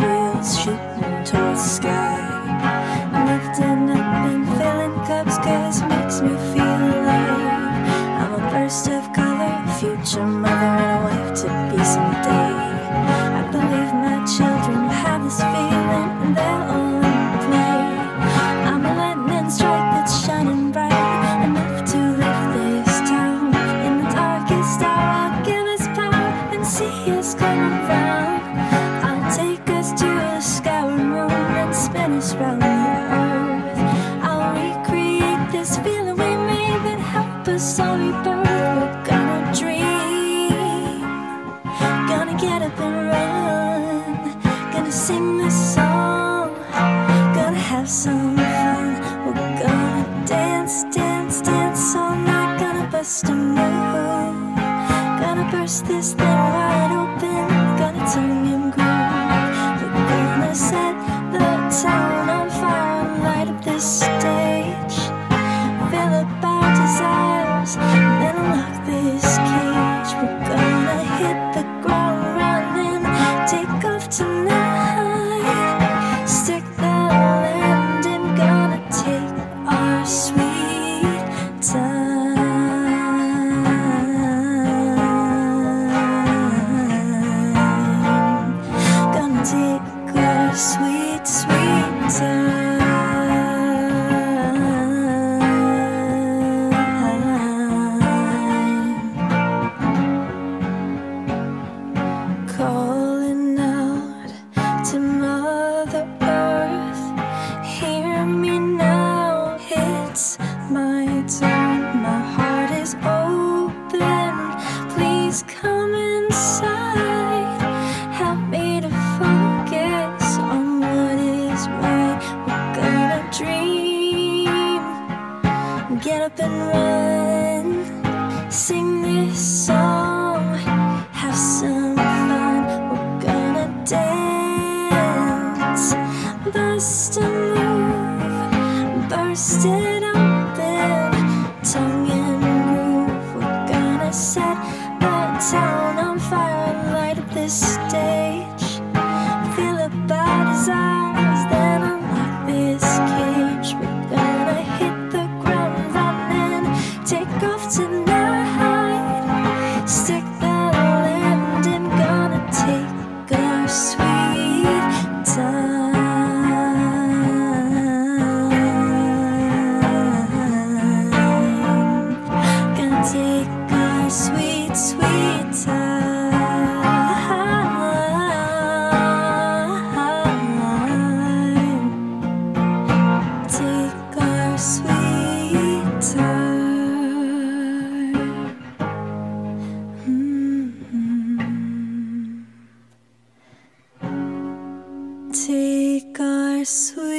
wheels shooting towards the sky. Lifting up and filling cups, 'cause it makes me feel alive. I'm a burst of color, future mother and a wife to be someday. I believe my children will have this feeling and they'll all play. I'm a lightning strike that's shining bright, enough to lift this town. In the darkest hour I'll give us power and see us come around. I'll take us to the skyward moon and spin us round the earth. I'll recreate this feeling we made that help us all rebirth. We're gonna dream, gonna get up and run, gonna sing this song, gonna have some fun. We're gonna dance, dance, dance all night, gonna bust a move, gonna burst this thing wide open, gonna turn and groove. We're gonna set the town on fire and light up this stage, fill up our desires, then unlock this cage. We're gonna hit the ground running, take off tonight, stick the landing, gonna take our sweet time, gonna take our sweet, sweet time. Calling out to Mother Earth, hear me now, it's my turn. My heart is open, please come inside. Help me to focus on what is right. We're gonna dream, get up and run, sing this song, have some fun. We're gonna dance, bust a move, burst it open, tongue and groove. We're gonna set the town on fire and light up this stage, fill up our desires, then unlock this cage. We're gonna hit the ground running, take off tonight, stick the landing, gonna take our sweet time, gonna take our sweet, sweet time, take our sweet time. Take our sweet